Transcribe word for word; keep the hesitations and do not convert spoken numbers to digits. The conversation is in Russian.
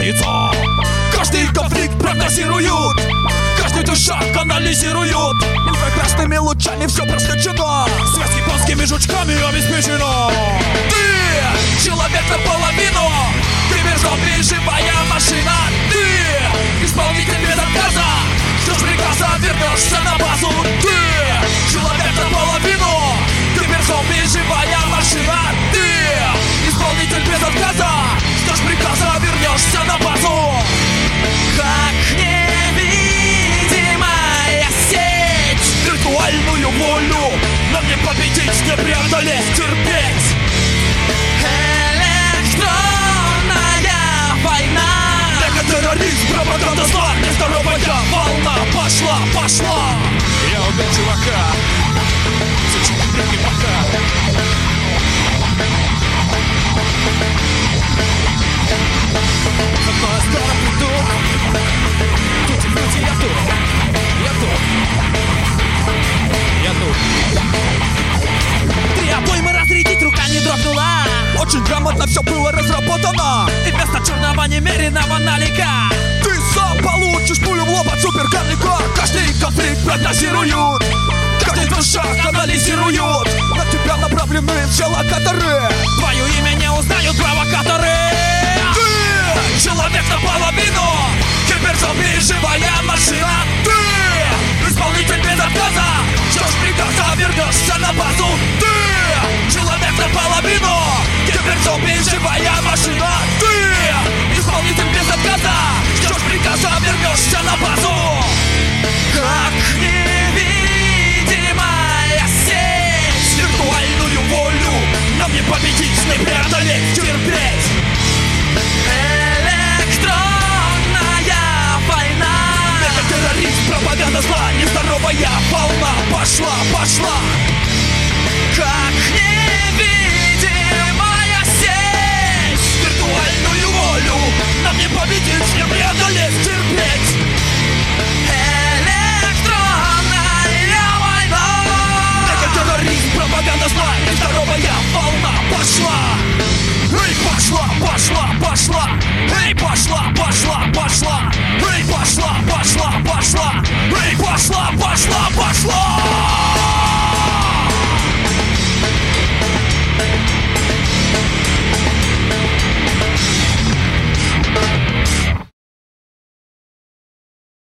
строится. Каждый конфликт прогнозируют, каждый твой шаг анализируют. Инфракрасными лучами все просвечено, связь японскими жучками обеспечена. Ты человек наполовину, киберзомби, живая машина. Ты исполнитель без отказа, ждешь приказа, вернешься на базу. Ты человек наполовину, киберзомби, живая машина. Ты исполнитель без отказа, ждешь приказа, вернешься на базу. Как невидимая сеть, виртуальную волю нам не победить, не преодолеть, терпеть. Электронная война, мегатерроризм, пропаганда зла, нездоровая волна. Пошла, пошла. Я убил чувака, зачем прыгай пока. Одно я скоро приду, тут и люди, я тут, я тут, я тут. Три обоймы разрядить, рука не дрогнула. Очень грамотно все было разработано, и вместо черного немеренного налика ты сам получишь пулю в лоб от суперкарлика. Каждый конфликт прогнозируют, каждый твой шаг анализируют. На тебя направлены все локаторы, твое имя не узнают провокаторы. Ты человек наполовину, киберзомби, живая машина. Ты исполнитель без отказа, ждешь приказа, вернешься на базу. Ты человек наполовину, киберзомби, живая машина. Ты исполнитель без отказа, ждешь приказа, вернешься на базу. Как невидимая сеть, виртуальную волю нам не победить, не преодолеть, терпеть. Электронная война, мегатерроризм, пропаганда зла, нездоровая волна. Пошла, пошла.